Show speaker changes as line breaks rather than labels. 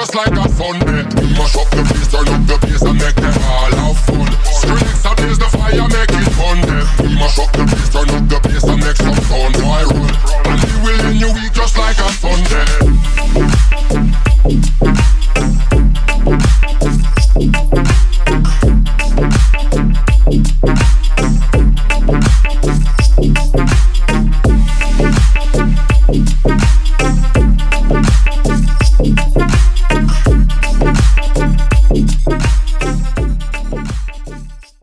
just like a Sunday. Mash up the place, turn up the